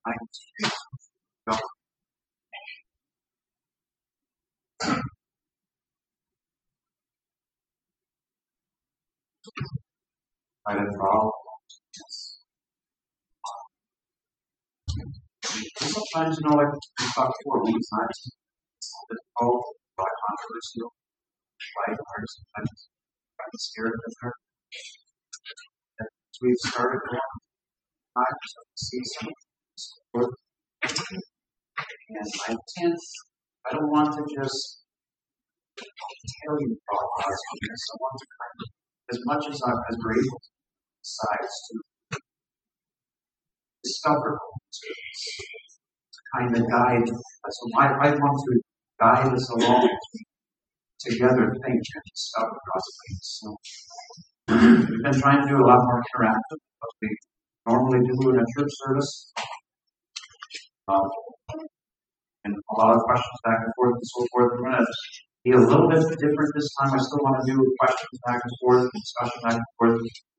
Go. I didn't follow. Sometimes, like we talked before, weeks times, it's a bit difficult, by controversial, by hard sometimes, by the spirit of her. As we've started around 5 of the season, and I don't want to just tell you about God's goodness. I want to kind of, as much as we're able to, decides to discover, to kind of guide. So I want to guide us along together, think and discover God's ways. So we've been trying to do a lot more interactive than what we normally do in a church service. And a lot of questions back and forth and so forth. We're going to be a little bit different this time. I still want to do questions back and forth and discussion back and forth.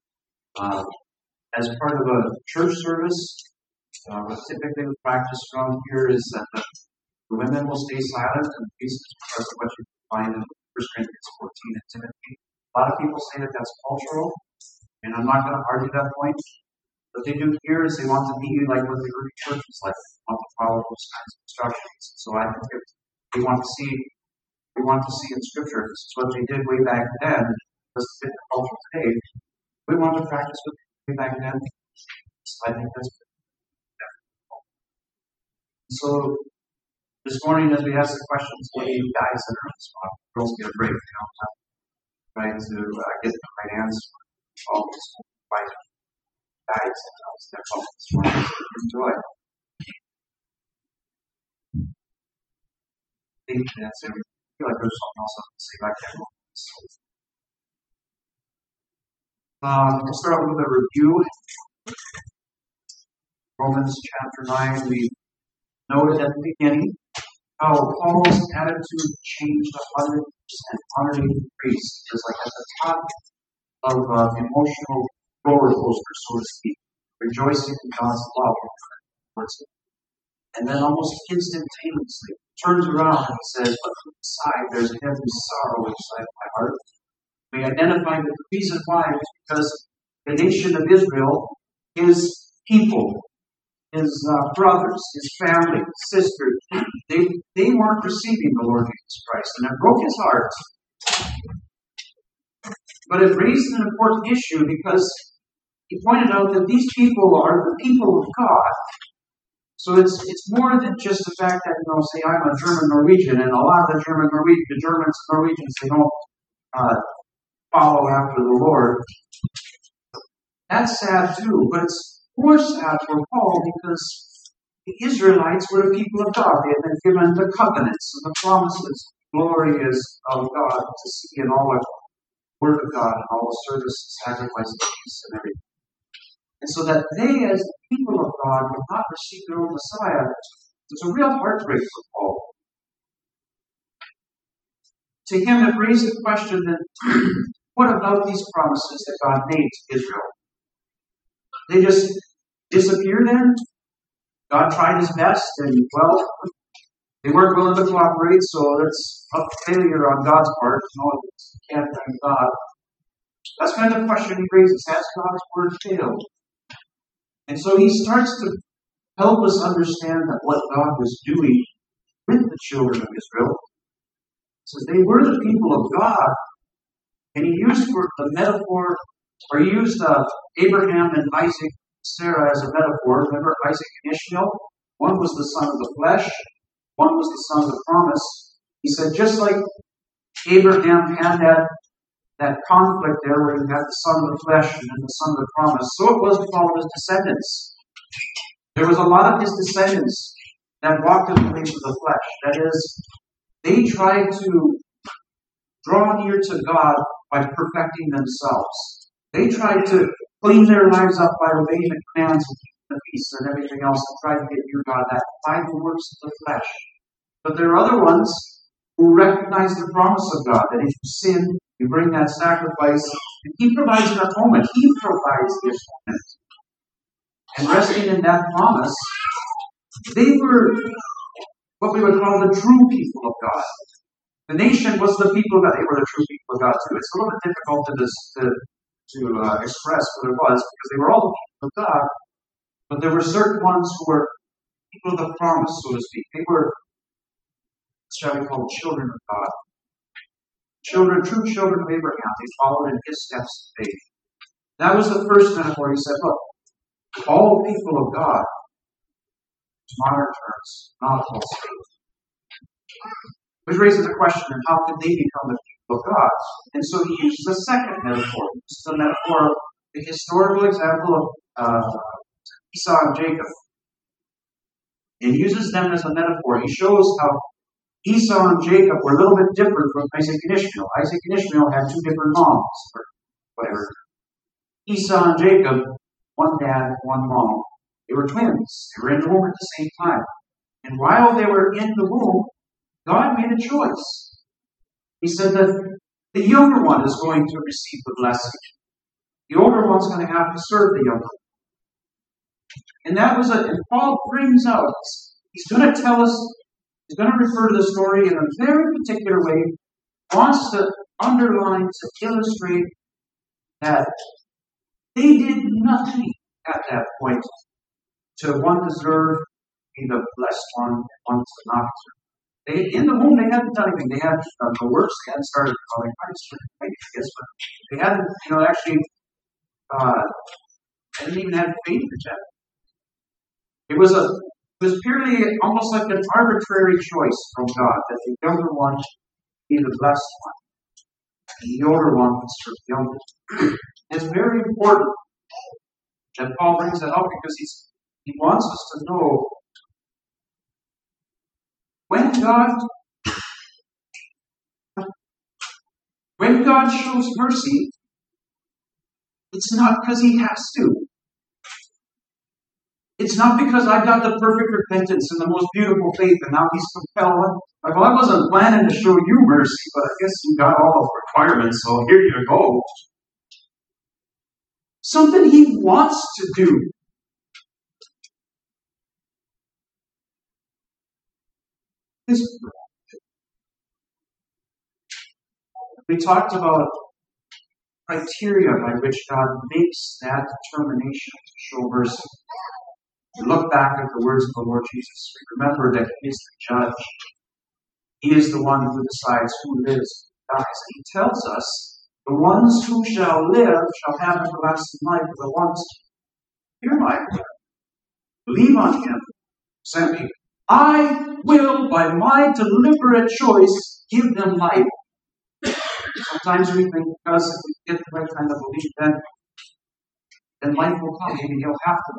As part of a church service, what typically we practice around here is that the women will stay silent and peace is because of what you find in 1 Corinthians 14 and Timothy. A lot of people say that that's cultural, and I'm not going to argue that point. What they do here is they want to be like what the early church was like. They want to follow those kinds of instructions. So I think if we want to see in Scripture, this is what they did way back then, doesn't fit the culture today. We want to practice what they did way back then. So I think that's good. So this morning, as we ask the questions, what do you guys that are on the spot? Girls get a break, trying to get the right answer. All these right guys and step up this morning. Enjoy. I think that's everything. I feel like there's something else I can say back there. We'll start with a review. Romans chapter 9, we noted at the beginning how Paul's attitude changed 100%, 180 degrees. It was like at the top of emotional roller coaster, so to speak, rejoicing in God's love towards him. And then almost instantaneously turns around and says, but inside there's a heavy sorrow inside my heart. We identify that the reason why is because the nation of Israel, his people, his brothers, his family, sisters, they weren't receiving the Lord Jesus Christ, and it broke his heart. But it raised an important issue because he pointed out that these people are the people of God. So it's more than just the fact that, say I'm a German Norwegian, and a lot of the Norwegians, they don't follow after the Lord. That's sad too, but it's more sad for Paul because the Israelites were the people of God. They had been given the covenants and the promises. Glory is of God to see in all the Word of God and all the service, sacrifices, peace, and everything. And so that they, as the people of God, would not receive their own Messiah, it's a real heartbreak for Paul. To him, it raised the question that, what about these promises that God made to Israel? They just disappear then? God tried his best, and, they weren't willing to cooperate, so that's a failure on God's part. You can't blame God. That's kind of the question he raises. Has God's word failed? And so he starts to help us understand that what God was doing with the children of Israel. He says they were the people of God. And he used the metaphor, or he used Abraham and Isaac, Sarah as a metaphor. Remember Isaac and Ishmael? One was the son of the flesh. One was the son of the promise. He said just like Abraham had that conflict there where you got the son of the flesh and then the son of the promise, so it was with all of his descendants. There was a lot of his descendants that walked in the ways of the flesh. That is, they tried to draw near to God by perfecting themselves. They tried to clean their lives up by obeying the commands and keeping the peace and everything else and tried to get near God by the works of the flesh. But there are other ones who recognize the promise of God, that if you sin, you bring that sacrifice, and he provides an atonement. He provides the atonement. And resting in that promise, They were what we would call the true people of God. The nation was the people that they were the true people of God too. It's a little bit difficult to express what it was because they were all the people of God, but there were certain ones who were people of the promise, so to speak. They were, shall we call, children of God. Children, true children of Abraham. They followed in his steps of faith. That was the first metaphor. He said, look, all people of God, modern terms, not false faith. Which raises a question of how could they become the people of God? And so he uses a second metaphor. This is a metaphor, the historical example of Esau and Jacob. And he uses them as a metaphor. He shows how Esau and Jacob were a little bit different from Isaac and Ishmael. Isaac and Ishmael had two different moms, or whatever. Esau and Jacob, one dad, one mom. They were twins. They were in the womb at the same time. And while they were in the womb, God made a choice. He said that the younger one is going to receive the blessing. The older one's going to have to serve the younger one. And that was and Paul brings out, he's going to tell us, he's going to refer to the story in a very particular way, wants to underline, to illustrate that they did nothing at that point to one deserve be the blessed one and one to not deserve. They, in the womb, they hadn't done anything. They hadn't done the works. They hadn't started calling Christ, I guess, but they hadn't, actually, they didn't even have faith in that. It was purely almost like an arbitrary choice from God that the younger one be the blessed one, and the older one would serve the younger. It's very important that Paul brings that up because he wants us to know when God shows mercy, it's not because he has to. It's not because I've got the perfect repentance and the most beautiful faith and now he's compelled. Like, well, I wasn't planning to show you mercy, but I guess you got all the requirements, so here you go. Something he wants to do. We talked about criteria by which God makes that determination to show mercy. We look back at the words of the Lord Jesus. We remember that he is the judge. He is the one who decides who lives and dies. He tells us, the ones who shall live shall have everlasting life, but the ones who hear my word, believe on him, sent me. I will, by my deliberate choice, give them life. Sometimes we think because if we get the right kind of belief, then life will come. Maybe he'll have to.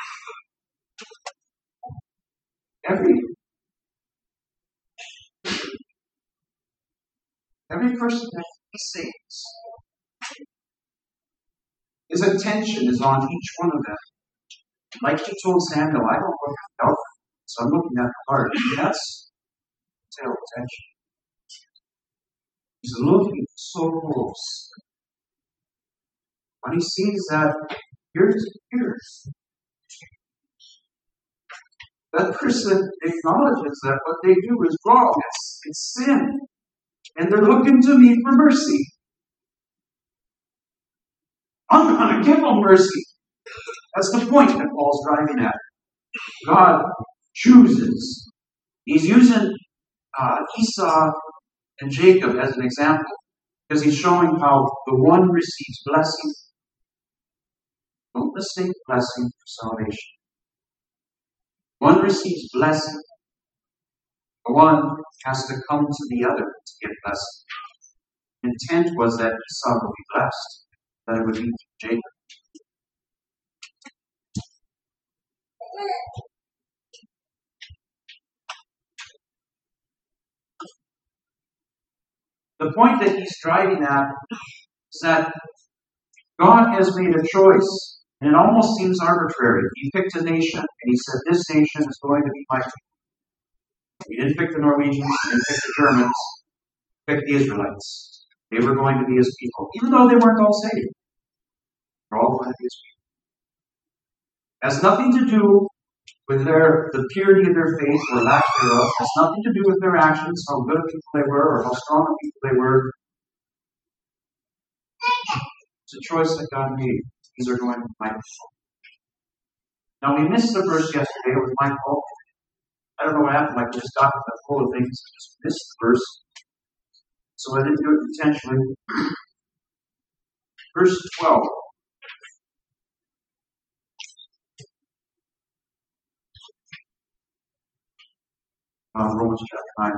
Every person that he saves, his attention is on each one of them. Like he told Samuel, I don't look at the outward, so I'm looking at the heart. That's detailed attention. He's looking so close. When he sees that, here's. That person acknowledges that what they do is wrong. It's sin. And they're looking to me for mercy. I'm going to give them mercy. That's the point that Paul's driving at. God chooses. He's using Esau and Jacob as an example because he's showing how the one receives blessing. Don't mistake blessing for salvation. One receives blessing. The one has to come to the other to get blessing. The intent was that Esau would be blessed, that it would be Jacob. The point that he's driving at is that God has made a choice, and it almost seems arbitrary. He picked a nation, and he said, this nation is going to be my people. He didn't pick the Norwegians, he didn't pick the Germans, he picked the Israelites. They were going to be his people, even though they weren't all saved. They're all going to be his people. It has nothing to do with the purity of their faith or lack thereof. It has nothing to do with their actions, how good people they were, or how strong of people they were. It's a choice that God made. These are going to Michael. Now, we missed the verse yesterday with Michael. I don't know what happened. Like, we just got full of things. Just missed the verse. So I didn't do it intentionally. Verse 12. Romans chapter 9.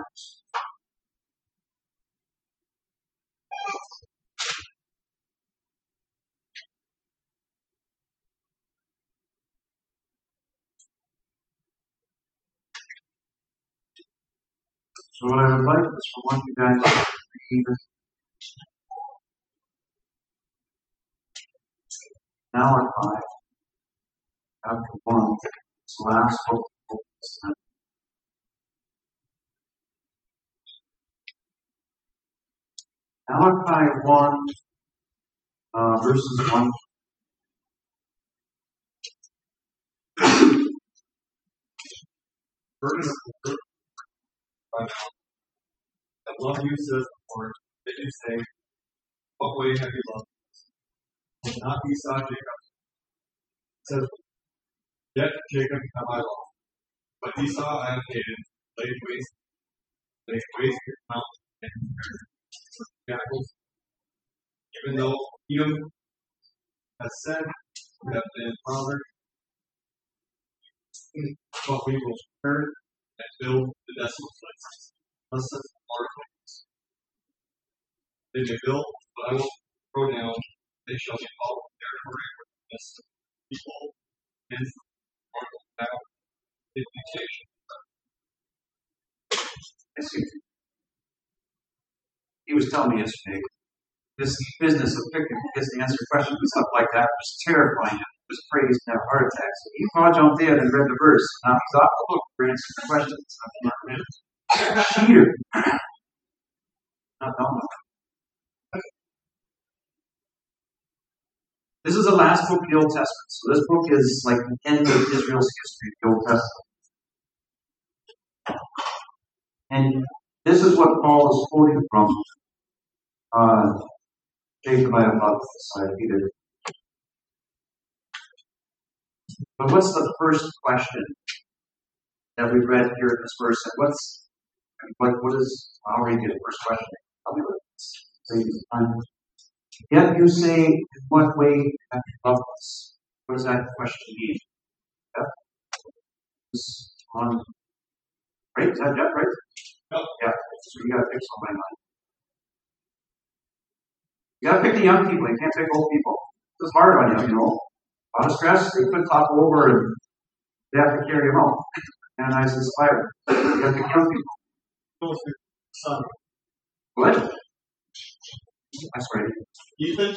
So what I would like is for one of you guys to read Malachi chapter 1. It's the last book of the Old Testament. Malachi 1, verses 1. I love you, says the Lord. Then you say, what way have you loved us? Did not Esau Jacob? It says, yet Jacob have I loved, but Esau I have hated, laid waste his mountain and jackals. Even though Edom has said, we have been fathered, but we will return and build the desolate places. Thus says the Lord of hosts. They may build, but I will throw down. They shall be called territory for the best people and for the battle indignation. He was telling me yesterday, this business of picking his answer questions and stuff like that was terrifying him. He was afraid he's going to have heart attacks. So he all jumped in and read the verse. Now he's off the hook for answering the questions. Cheater. Not dumb. This is the last book of the Old Testament. So this book is like the end of Israel's history, the Old Testament. And this is what Paul is quoting from. Jacob I have loved, so I hated. But what's the first question that we've read here in this verse? And what is, I'll read you the first question. Tell me what it is. Yet you say, in what way have you loved us? What does that question mean? Yep. Right? Is that Jeff, right? Yep. Yeah. So you gotta pick somebody on. You gotta pick the young people. You can't pick old people. This is hard on you, you know. A lot of stress. They could topple over and they have to carry them out. And I inspire. You gotta pick young people. Son. What? That's right. Ethan.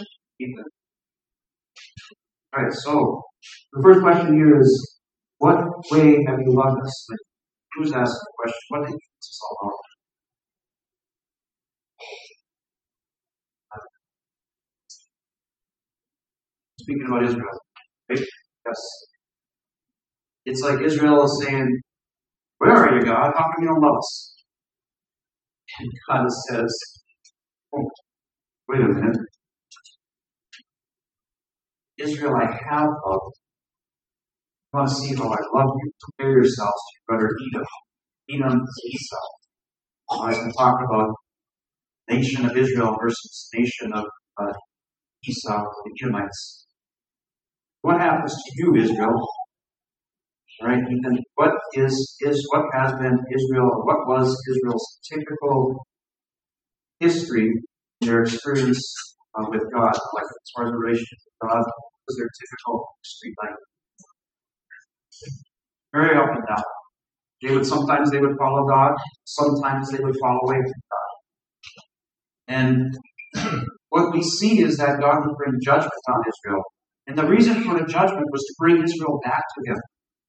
Alright, so the first question here is, what way have you loved us? Like, who's asking the question? What do you think this is all about? Speaking about Israel, right? Yes. It's like Israel is saying, where are you, God? How come you don't love us? And God says, oh, wait a minute. Israel, I have loved. You want to see how I love you? Compare yourselves to your brother Edom. Edom is Esau. I've been talking about nation of Israel versus nation of Esau, the Edomites. What happens to you, Israel? Right? And what has been Israel? What was Israel's typical history, their experience with God, like as far as the relationship with God? What was their typical history like? Very up and down. Sometimes they would follow God, sometimes they would fall away from God. And what we see is that God would bring judgment on Israel. And the reason for the judgment was to bring Israel back to Him.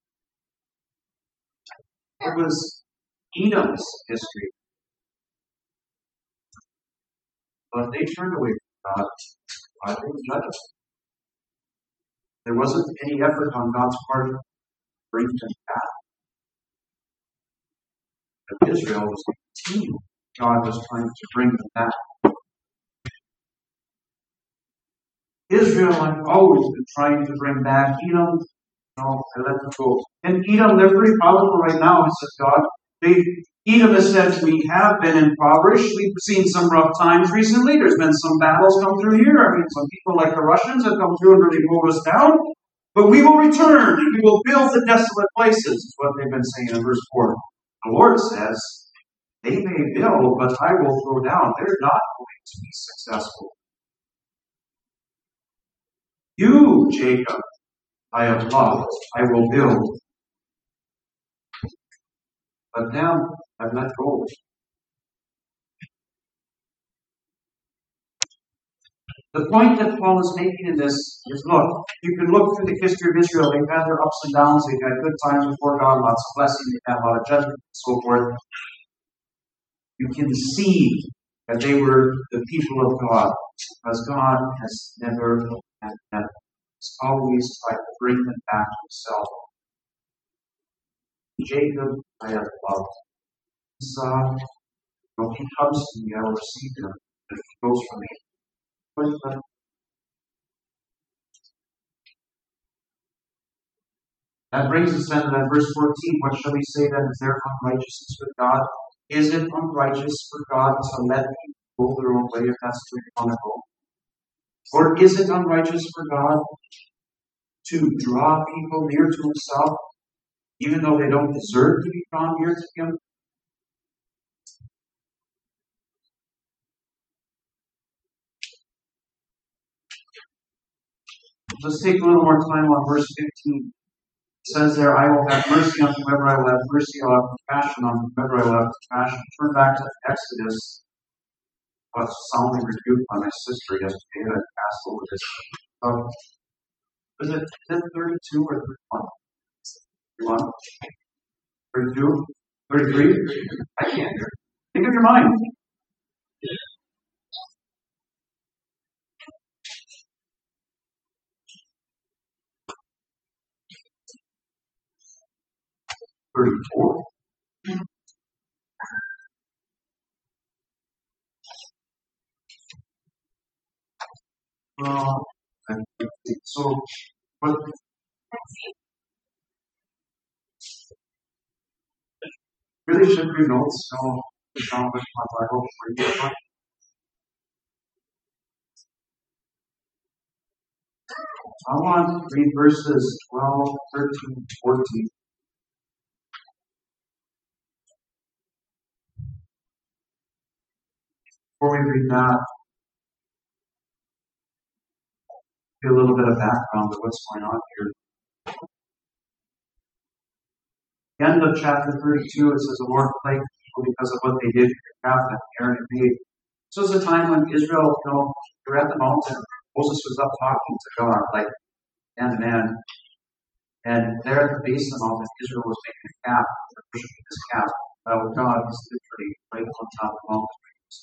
It was Edom's history. But they turned away from God. God didn't judge them. There wasn't any effort on God's part to bring them back. But Israel was a team. God was trying to bring them back. Israel had always been trying to bring back Edom. No, they let them go. And Edom, they're pretty powerful right now, says God. Edom has said, we have been impoverished. We've seen some rough times recently. There's been some battles come through here. I mean, some people like the Russians have come through and really moved us down. But we will return. We will build the desolate places, is what they've been saying in verse 4. The Lord says, they may build, but I will throw down. They're not going to be successful. You, Jacob, I have loved, I will build. But them I've let go. The point that Paul is making in this is, look, you can look through the history of Israel. They've had their ups and downs. They've had good times before God, lots of blessing. They've had a lot of judgment and so forth. You can see that they were the people of God, because God has never had them. He's always tried to bring them back to himself. Jacob I have loved. Esau, when he comes to me, I will receive him. But if he goes from me, that brings us then to that verse 14. What shall we say then? Is there unrighteousness with God? Is it unrighteous for God to let people go their own way if that's where you want to go? Or is it unrighteous for God to draw people near to himself, even though they don't deserve to be drawn near to him? Let's take a little more time on verse 15. It says there, I will have mercy on whomever I will have mercy. I'll have compassion on whomever I will have compassion. Turn back to Exodus. I was soundly rebuked by my sister yesterday, and I passed over this. Was it 32 or 31? 31? 32? 33? I can't hear. Think of your mind. $34. So, but really should be notes. So, my Bible for you. I want to read verses 12, 13, 14. Before we read that, get a little bit of background of what's going on here. The end of chapter 32, it says the Lord plagued people because of what they did to the calf that Aaron had made. So it was a time when Israel, they were at the mountain. Moses was up talking to God, like man to man. And there at the base of the mountain, Israel was making a calf, worshiping this calf. God was literally right on top of the mountain.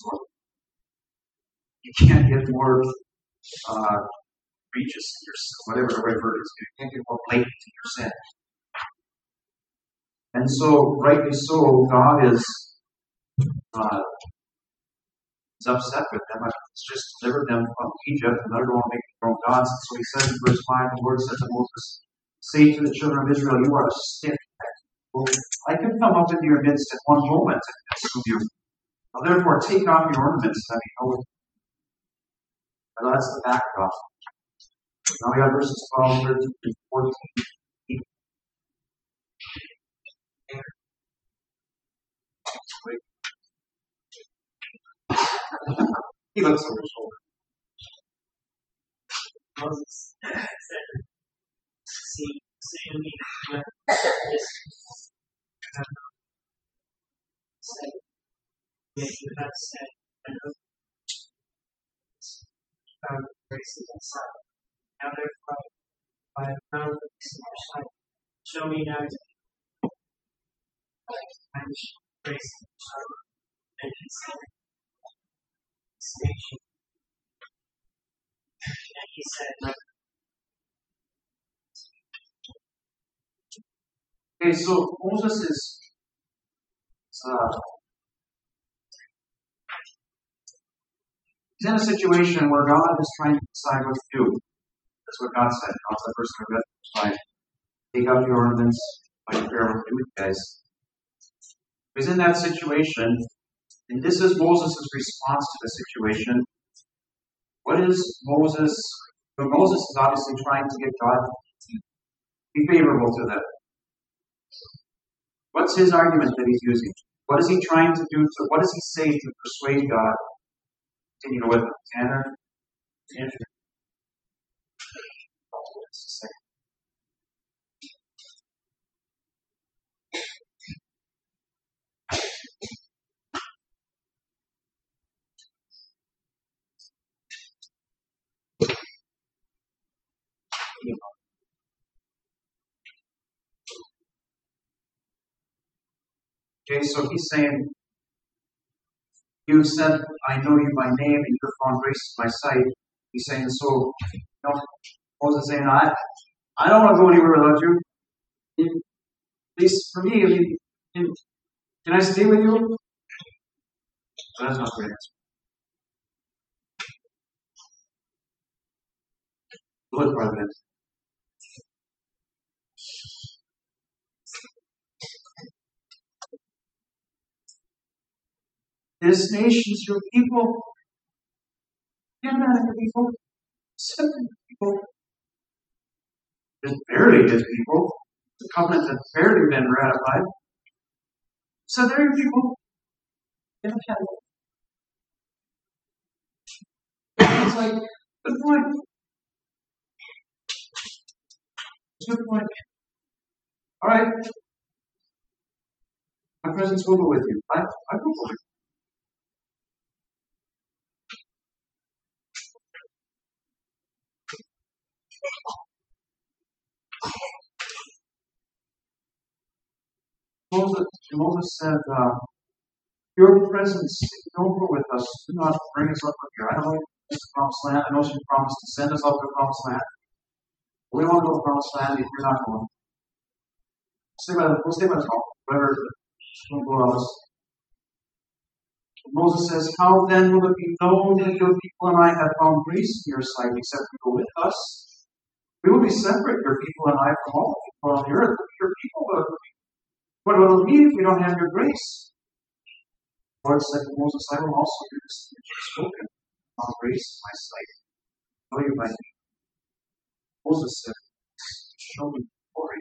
You can't get more egregious in your sin, whatever the right word is. You can't get more blatant in your sin. And so, rightly so, God is upset with them. He's just delivered them from Egypt, and they're going to make their own gods. And so he says in verse 5, the Lord said to Moses, say to the children of Israel, you are a stiff-necked people. I can come up into your midst at one moment and consume you. Now, therefore, take off your ornaments that you know. That's the backdrop. Now we got verses 12, 13, and 14. He looks over his shoulder. Moses said, see to me when say, yet you have said, I know found grace in thy sight. Now therefore, I have found grace in your sight. Show me now and grace in your sight, and consider station. And he said, Okay, so Moses is he's in a situation where God is trying to decide what to do. That's what God said. God said, verse 5, take out your ornaments, like Pharaoh do with you guys. He's in that situation, and this is Moses' response to the situation. What is Moses? Well, Moses is obviously trying to get God to be favorable to them. What's his argument that he's using? What is he trying to do? What does he say to persuade God? Continue with Tanner. Okay, so he's saying, you said, I know you by name, and you've found grace in my sight. He's saying, so, Moses is saying, I don't want to go anywhere without you. At least for me, can I stay with you? So that's not the right answer. Look, President. This nation's your people. Canaanite people. Seven people. Just barely his people. The covenant had barely been ratified. So they're your people. They don't have it. It's like, good point. Good point. All right. My presence will go with you. I will go with you. Moses said, your presence, don't go with us. Do not bring us up here. I know it's the promised land. I know you promised to send us up to the promised land. But we don't want to go to the promised land if you're not going. We'll stay by the phone. Whatever. Don't go to us. Moses says, how then will it be known that your people and I have found grace in your sight, except you go with us? We will be separate, your people and I, from all people on the earth. Your people will. What will it be if we don't have your grace? The Lord said to Moses, I will also do this which you have spoken. Found grace in my sight. Know you by name. Moses said, show me glory.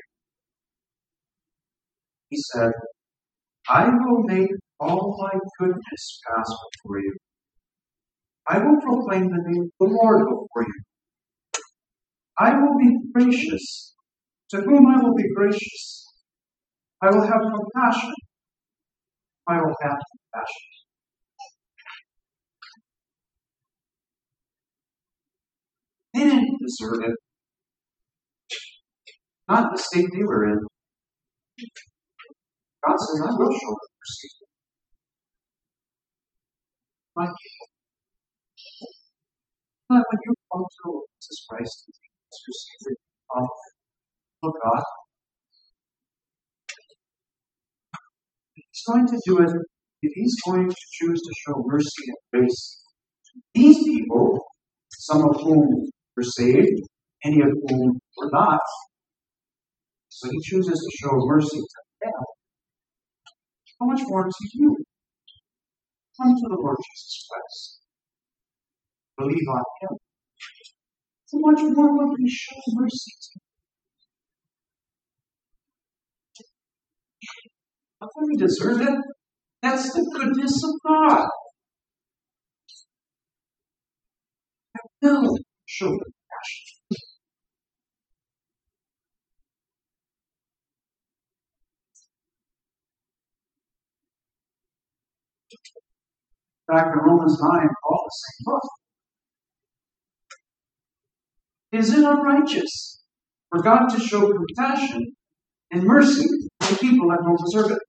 He said, I will make all my goodness pass before you. I will proclaim the name of the Lord before you. I will be gracious. To whom I will be gracious. I will have compassion. I will have compassion. They didn't deserve it. Not the state they were in. God says, I will show them mercy. My people. But when you come to Jesus Christ, Jesus receive it of God. He's going to do it if he's going to choose to show mercy and grace to these people, some of whom were saved, any of whom were not. So he chooses to show mercy to them. How much more to you? Come to the Lord Jesus Christ. Believe on him. How much more will he show mercy to you? How can we deserve it? That's the goodness of God. I will show compassion. Back in Romans 9, Paul is saying, look, is it unrighteous for God to show compassion and mercy to people that don't deserve it?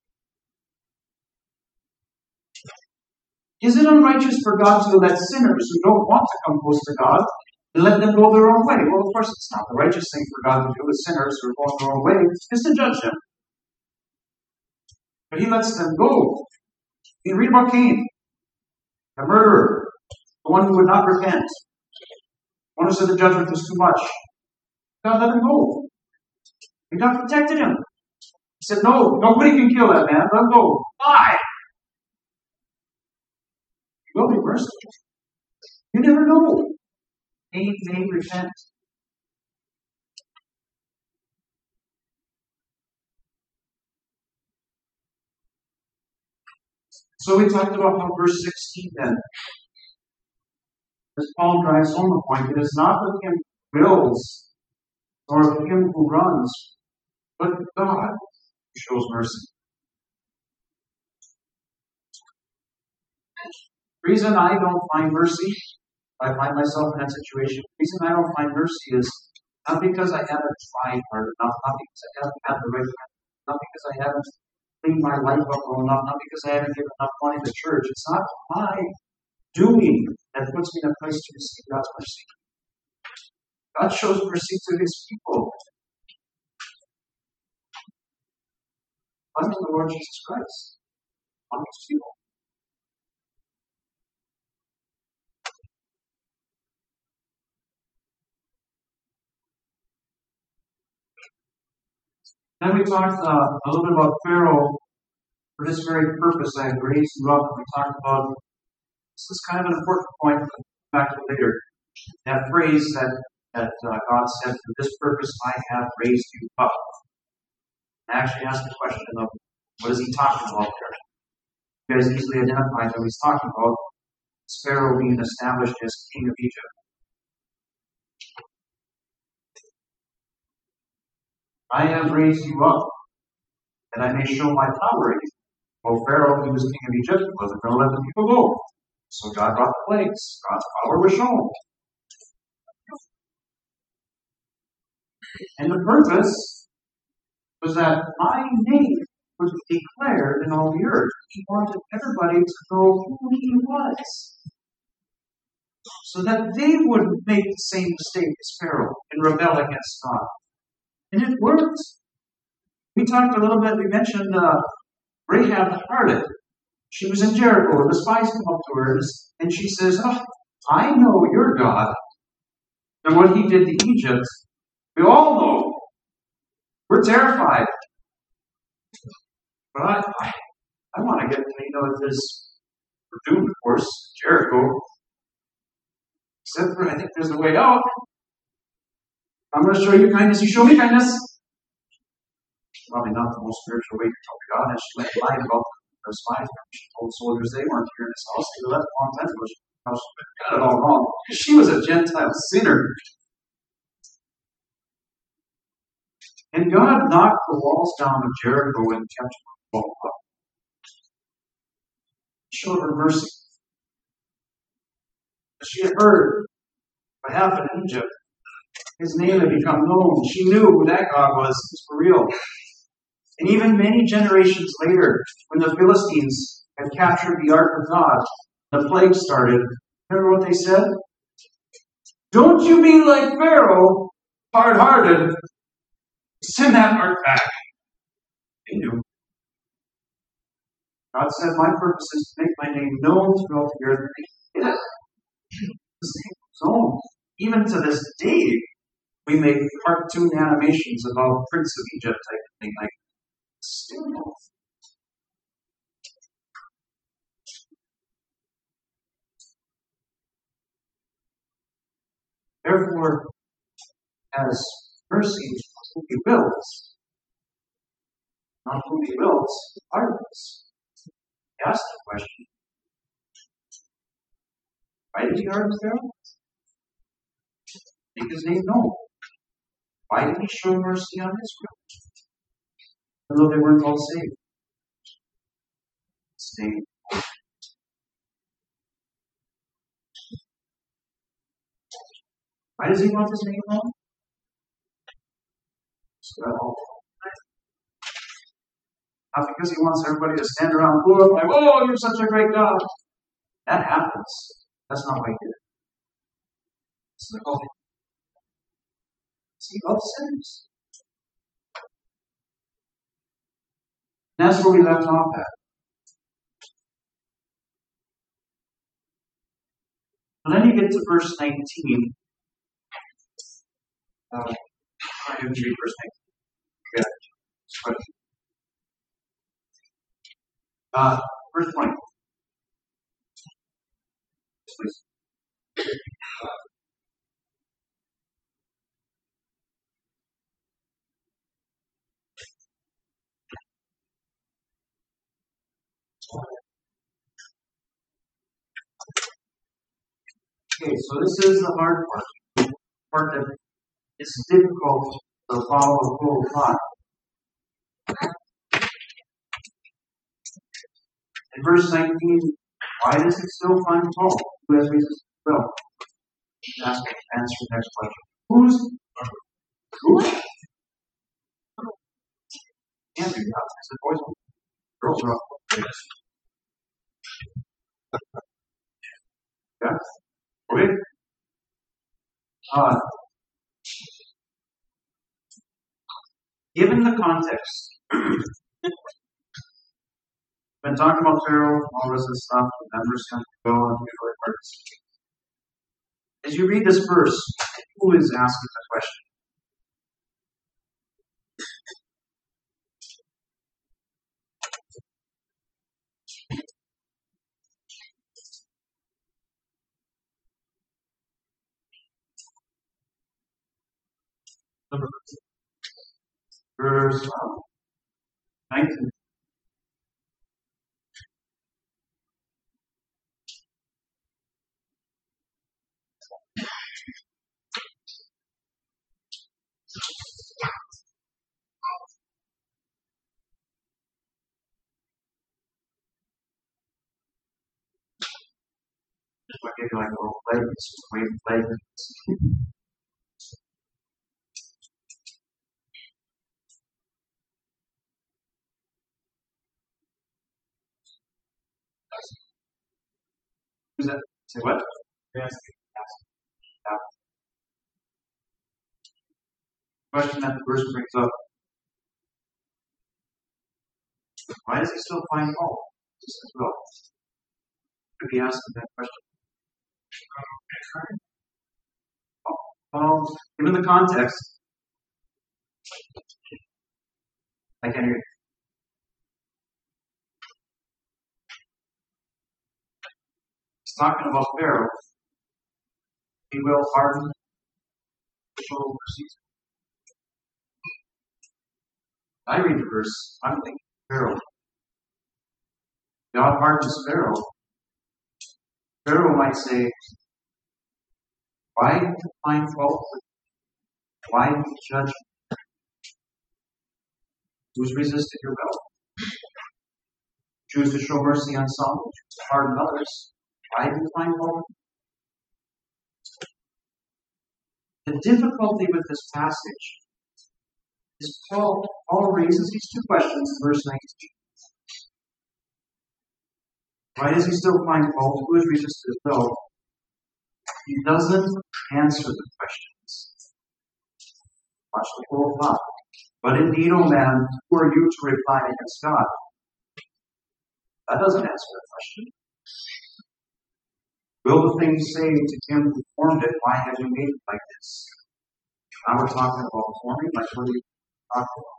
Is it unrighteous for God to let sinners who don't want to come close to God and let them go their own way? Well, of course it's not. The righteous thing for God to do with sinners who are going their own way is to judge them. But he lets them go. You read about Cain, the murderer, the one who would not repent, the one who said the judgment was too much. God let him go. And God protected him. He said, no, nobody can kill that man. Let him go. Why? He will be merciful. You never know. Cain may repent. So we talked about how verse 16 then, as Paul drives home the point, it is not of him who wills, or of him who runs, but God who shows mercy. The reason I don't find mercy, I find myself in that situation, the reason I don't find mercy is not because I haven't tried hard enough, not because I haven't had the right time, not because I haven't cleaned my life up well enough, not because I haven't given enough money to church. It's not my doing that puts me in a place to receive God's mercy. God shows mercy to his people. Unto the Lord Jesus Christ. On his people. Then we talked a little bit about Pharaoh. For this very purpose I have raised you up. We talked about, this is kind of an important point, but back to later. That phrase that God said, for this purpose I have raised you up. I actually asked the question of, what is he talking about there? You guys easily identified that he's talking about Pharaoh being established as king of Egypt. I have raised you up, that I may show my power in you. Well, Pharaoh, he was king of Egypt, wasn't going to let the people go. So God brought the plagues. God's power was shown. And the purpose was that my name was declared in all the earth. He wanted everybody to know who he was. So that they wouldn't make the same mistake as Pharaoh and rebel against God. And it worked. We talked a little bit, we mentioned Rahab the harlot. She was in Jericho, and the spies come up to her, and she says, oh, I know your God. And what he did to Egypt, we all know. We're terrified. But I want to get to this. We're doomed, of course, Jericho. Except for, I think there's a way out. I'm going to show you kindness. You show me kindness. Probably not the most spiritual way to talk to God. And she lied about her spies. She told soldiers they weren't here in his house. They left a long time ago. She got it all wrong. She was a Gentile sinner. And God knocked the walls down of Jericho and kept her up. He showed her mercy. She had heard what happened in Egypt. His name had become known. She knew who that God was. It was for real. And even many generations later, when the Philistines had captured the Ark of God, the plague started. Remember what they said? Don't you be like Pharaoh, hard-hearted. Send that Ark back. They knew. God said, my purpose is to make my name known throughout the earth. Yeah. His name was known. Even to this day, we make cartoon animations about Prince of Egypt type of thing, like still known. Therefore, as mercy, who he wills, not who he wills, pardons. He asked the question, why did he harden Pharaoh? Make his name known. Why did he show mercy on Israel? Although they weren't all saved. His name. Why does he want his name known? Not because he wants everybody to stand around and go up like, oh, you're such a great God. That happens. That's not why he did it. It's the holy. He loves sinners. That's where we left off at. And then you get to verse 19. I didn't read verse 19. Yeah. Verse 20. Please. Okay, so this is the hard part that it's difficult to follow the full thought. In verse 19, why does it still find fault? Who has resisted the will? Answer the next question. Who? Andrew, yeah, it's the boys. Girls are up. Yeah? Okay? Given the context, been talking about Pharaoh, all this and stuff, the members going to go and do their parts. As you read this verse, who is asking the question? Verse 19. I'll give you like a little legs, wave legs. Who's that? Say what? Yes. Question that the verse brings up. Why does he still find fault? Just as well. Could be asking that question. Well, given the context, I can't hear you. He's talking about Pharaoh. He will harden the people overseas. I read the verse, I'm thinking Pharaoh. God hardens Pharaoh. Pharaoh might say, why find fault with me? Why judge me? Who's resisted your will? Choose to show mercy on some, choose to harden others. Why do you find fault? The difficulty with this passage is Paul raises these two questions in verse 19. Why does he still find fault? Who has resisted his will? He doesn't answer the questions. Watch the full thought. But indeed, O man, who are you to reply against God? That doesn't answer the question. Will the thing say to him who formed it, why have you made it like this? Now we're talking about forming, like what are you talking about?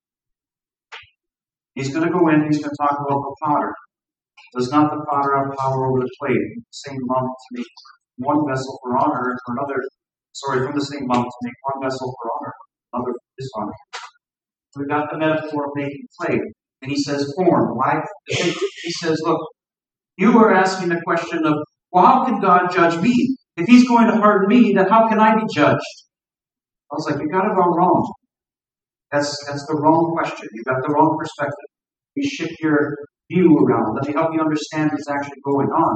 He's going to go in, he's going to talk about the potter. Does not the potter have power over the clay? From the same lump to make one vessel for honor and for another, from the same lump to make one vessel for honor, another for dishonor. We've got the metaphor of making clay. And he says, form. Why? He says, look, you are asking the question of, well, how can God judge me? If he's going to harden me, then how can I be judged? I was like, you got it all wrong. That's the wrong question. You got the wrong perspective. You shift your view around. Let me help you understand what's actually going on.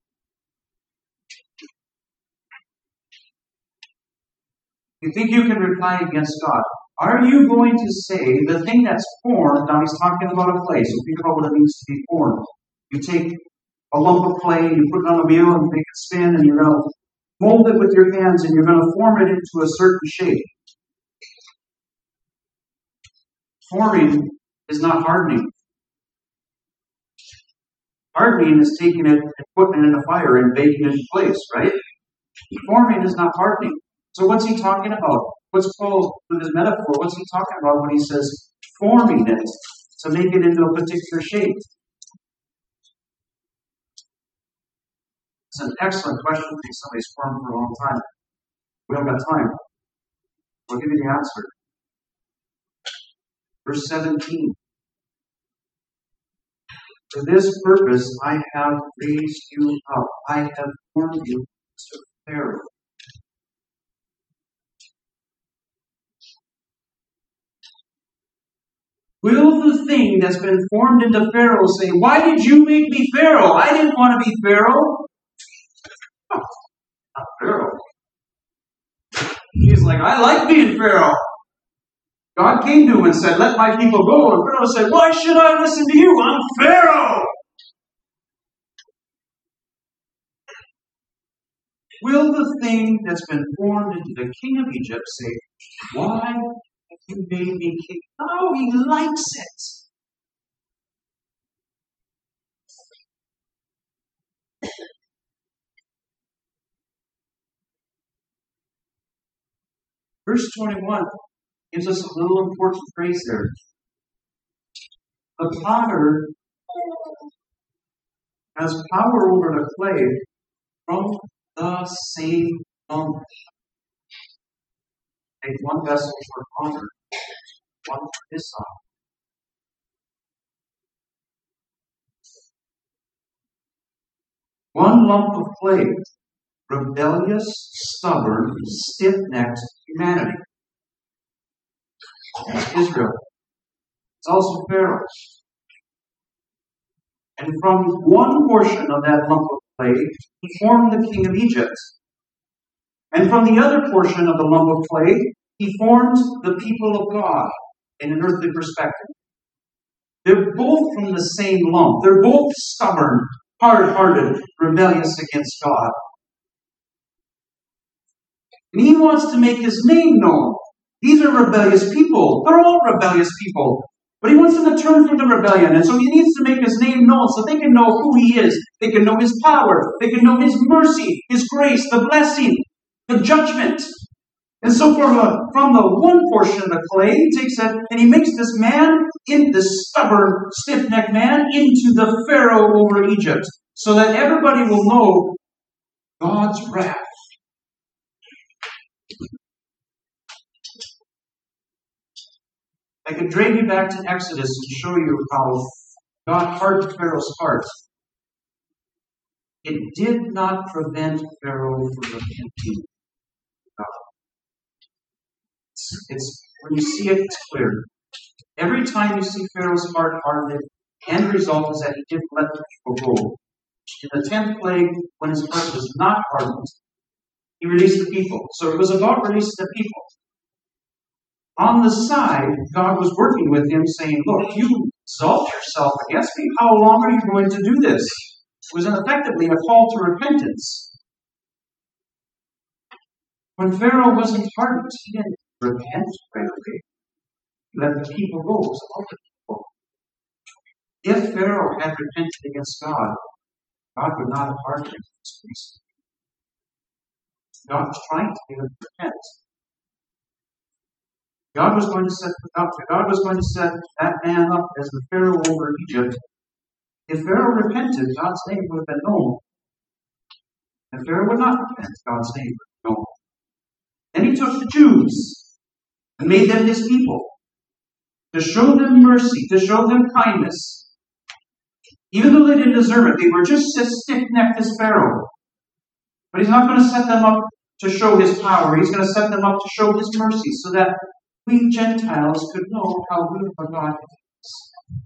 You think you can reply against God. Are you going to say the thing that's formed, now he's talking about a clay, so think about what it means to be formed. You take a lump of clay and you put it on a wheel and make it spin and you're going to mold it with your hands and you're going to form it into a certain shape. Forming is not hardening. Hardening is taking it and putting it in the fire and baking it in place, right? Forming is not hardening. So what's he talking about? What's Paul, with his metaphor, what's he talking about when he says forming it to make it into a particular shape? It's an excellent question. I think somebody's formed for a long time. We don't got time. I'll give you the answer. Verse 17. For this purpose I have raised you up. I have formed you to Pharaoh. Will the thing that's been formed into Pharaoh say, why did you make me Pharaoh? I didn't want to be Pharaoh. Oh, not Pharaoh. He's like, I like being Pharaoh. God came to him and said, let my people go. And Pharaoh said, why should I listen to you? I'm Pharaoh. Will the thing that's been formed into the king of Egypt say, why have you made me king? Oh, he likes it. Verse 21 gives us a little important phrase there. The potter has power over the clay from the same lump. Make one vessel for honor, one for dishonor. One lump of clay, rebellious, stubborn, stiff-necked humanity. That's Israel. It's also Pharaoh. And from one portion of that lump of clay, he formed the king of Egypt. And from the other portion of the lump of clay, he formed the people of God in an earthly perspective. They're both from the same lump. They're both stubborn, hard-hearted, rebellious against God. And he wants to make his name known. These are rebellious people. They're all rebellious people. But he wants them to turn from the rebellion. And so he needs to make his name known so they can know who he is. They can know his power. They can know his mercy, his grace, the blessing, the judgment. And so from the one portion of the clay, he takes that and he makes this man, this stubborn, stiff-necked man, into the Pharaoh over Egypt. So that everybody will know God's wrath. I could drag you back to Exodus and show you how God hardened Pharaoh's heart. It did not prevent Pharaoh from repenting. It's when you see it, it's clear. Every time you see Pharaoh's heart hardened, the end result is that he didn't let the people go. In the 10th plague, when his heart was not hardened, he released the people. So it was about releasing the people. On the side, God was working with him, saying, look, you exalt yourself against me. How long are you going to do this? It was effectively a call to repentance. When Pharaoh wasn't hardened, he didn't repent right away. He let the people go. It was about the people. If Pharaoh had repented against God, God would not have hardened him for this reason. God was trying to get him to repent. God was going to set that man up as the Pharaoh over Egypt. If Pharaoh repented, God's name would have been known. If Pharaoh would not repent, God's name would be known. Then he took the Jews and made them his people to show them mercy, to show them kindness. Even though they didn't deserve it, they were just as stiff-necked as Pharaoh. But he's not going to set them up to show his power. He's going to set them up to show his mercy so that we Gentiles could know how good of a God he is.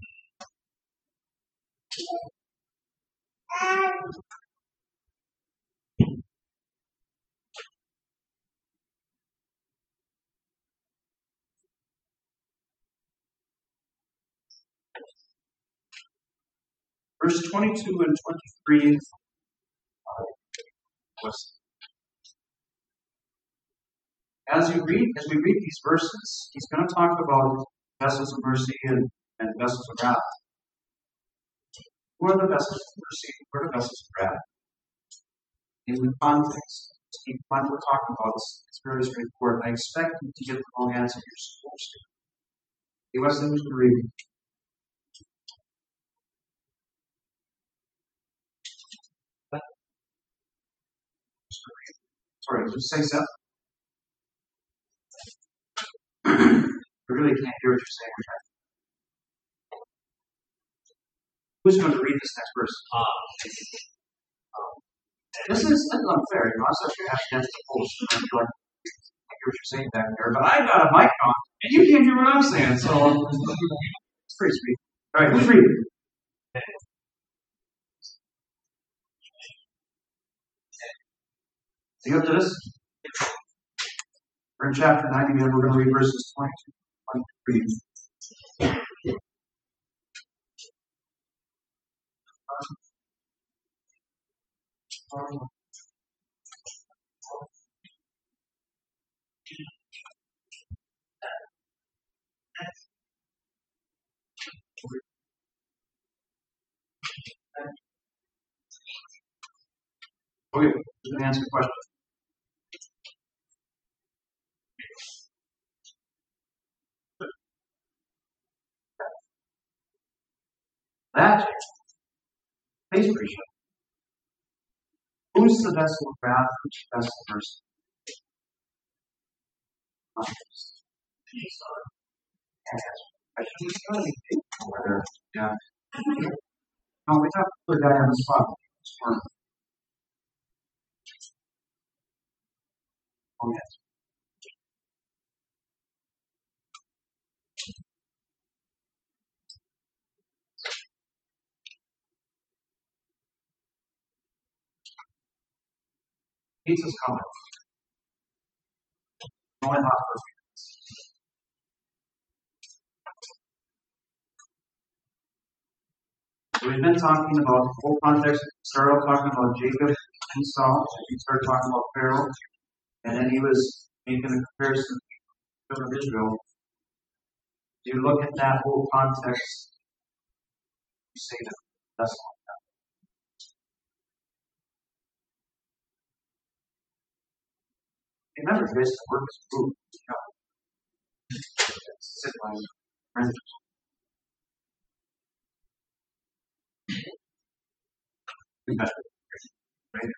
Verse 22 and 23 as we read these verses, he's going to talk about vessels of mercy and vessels of wrath. Who are the vessels of mercy? Who are the vessels of wrath? In the context, when we're talking about this, it's very straightforward. I expect you to get the wrong answer you're supposed to. He wasn't even reading. Sorry, did you say so? I really can't hear what you're saying. Who's going to read this next verse? This is unfair. You know, I was actually asking against the post. I hear what you're saying back there, but I got a mic on, and you can't hear what I'm saying, so it's pretty sweet. All right, who's reading? Are you up to this? We're in chapter 90, and we're going to read verses 22 to 23. Okay, who's going to answer the question? That face pressure. Who's the vessel of wrath? Who's the vessel of mercy? Yeah. No, we have to put that on the spot. Oh, yes. Jesus coming. Only not perfect. So we've been talking about the whole context. We started talking about Jacob and Esau. We started talking about Pharaoh. And then he was making a comparison to the children of Israel. You look at that whole context, you say that that's not that. Remember, this work is food. Sit by your friends. Right?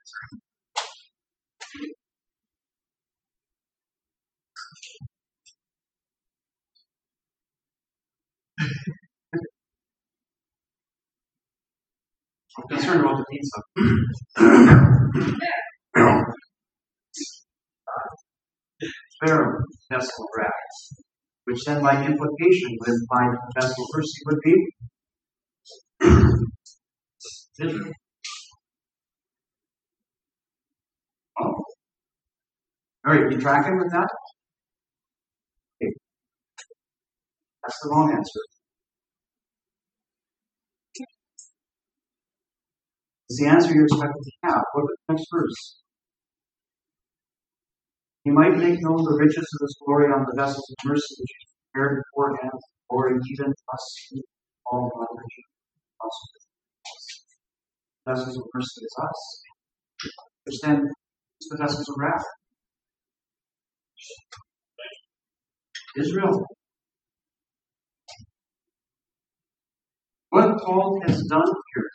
I'm concerned about the pizza. Pharaoh, vessel of wrath, which then by implication would imply that the vessel of mercy would be Israel. Oh. All right, you tracking with that? Okay. That's the wrong answer. It's the answer you're expected to have. Look at the next verse. He might make known the riches of his glory on the vessels of mercy which he prepared beforehand, or even us all knowledge. Vessels of mercy is us. Which then is the vessels of wrath. Israel. What Paul has done here,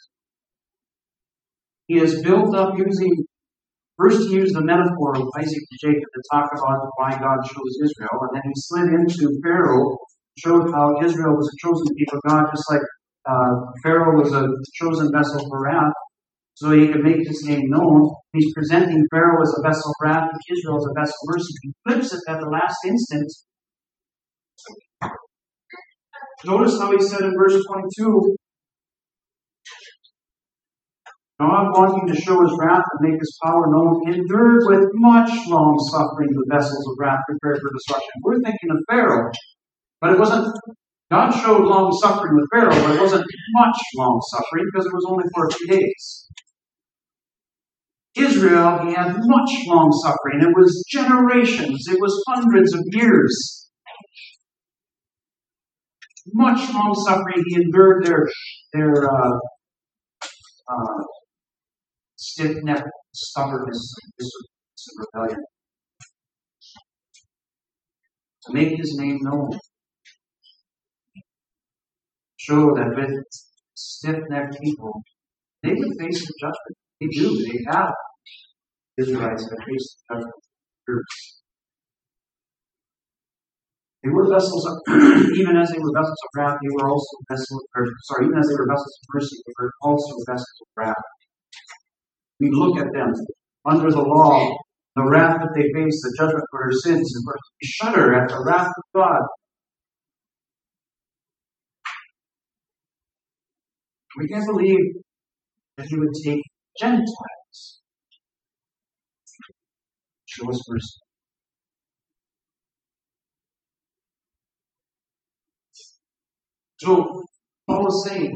he has built up first he used the metaphor of Isaac and Jacob to talk about why God chose Israel, and then he slid into Pharaoh, showed how Israel was a chosen people of God, just like Pharaoh was a chosen vessel for wrath, so he could make his name known. He's presenting Pharaoh as a vessel of wrath, and Israel as a vessel of mercy. He flips it at the last instant. Notice how he said in verse 22, God, wanting to show his wrath and make his power known, endured with much long suffering the vessels of wrath prepared for destruction. We're thinking of Pharaoh, but it wasn't. God showed long suffering with Pharaoh, but it wasn't much long suffering because it was only for a few days. Israel, he had much long suffering. It was generations. It was hundreds of years. Much long suffering. He endured their stiff-necked stubbornness and rebellion. To make his name known. Show that with stiff-necked people, they would face the judgment. They do. They have. Israelites have faced the judgment. They were vessels of, even as they were vessels of wrath, they were also even as they were vessels of mercy, they were also vessels of wrath. We look at them under the law, the wrath that they face, the judgment for their sins, and we shudder at the wrath of God. We can't believe that He would take Gentiles to show us mercy. So, Paul is saying,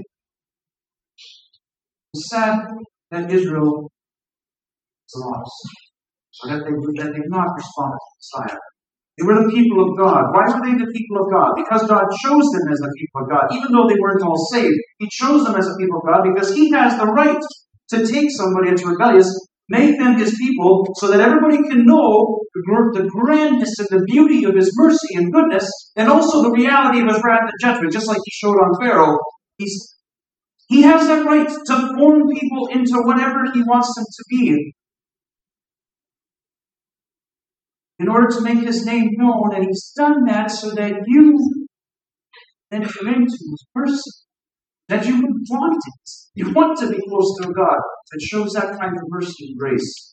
it's sad that Israel is lost, or that they've not responded to Messiah. They were the people of God. Why were they the people of God? Because God chose them as the people of God. Even though they weren't all saved, He chose them as the people of God because He has the right to take somebody that's rebellious, make them His people, so that everybody can know the grandness and the beauty of His mercy and goodness, and also the reality of His wrath and judgment, just like He showed on Pharaoh. He has that right to form people into whatever He wants them to be, in order to make His name known, and He's done that so that you enter into His mercy, that you would want it. You want to be close to a God that shows that kind of mercy and grace.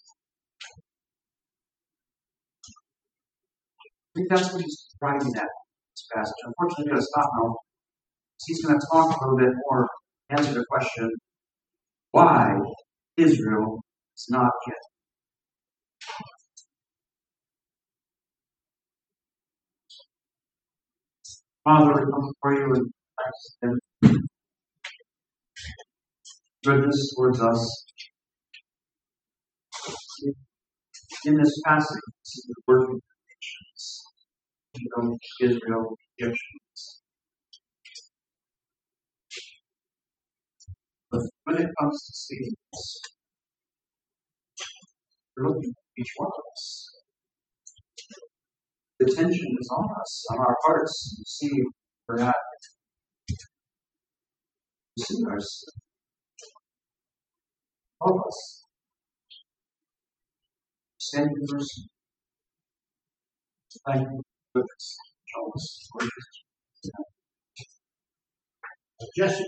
I think that's what he's driving at in this passage. Unfortunately, I'm going to stop now. He's going to talk a little bit more, answer the question, why Israel is not yet. Father, we come before you and goodness towards us. In this passage, we see the working nations, Edom, Israel, Egyptians. But when it comes to saving us, we're looking at each one of us. The tension is on us, on our hearts. You see, we're at. You see our sin. Help us. Stand in mercy. Thank you for goodness. Show us Jesse.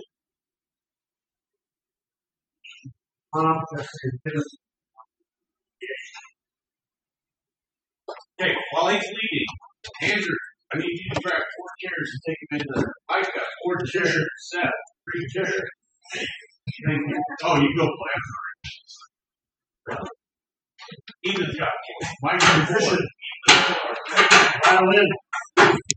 Okay, while he's leading, Andrew, I need you to grab 4 chairs and take them in there. I've got 4 chairs set. 3 chairs. Thank you. Oh, you go play. Ethan's got my nutrition. Violin.